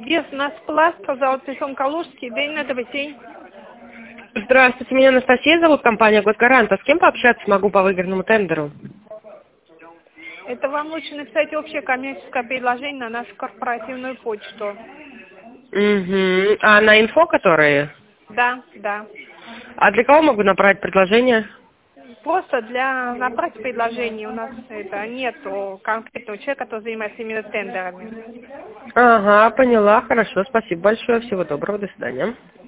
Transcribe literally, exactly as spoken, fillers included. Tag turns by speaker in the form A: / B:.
A: Без нас пласт, пожалуйста, сон Калужский, день на бассейн.
B: Здравствуйте, меня Анастасия зовут, компания «Госгарант». А с кем пообщаться могу по выигранному тендеру?
A: Это вам лучше написать общее коммерческое предложение на нашу корпоративную почту.
B: Угу. А на инфо которые?
A: Да, да.
B: А для кого могу направить предложение?
A: Просто для набрать предложений у нас это нету конкретного человека, который занимается именно тендерами.
B: Ага, поняла, хорошо, спасибо большое, всего доброго, до свидания.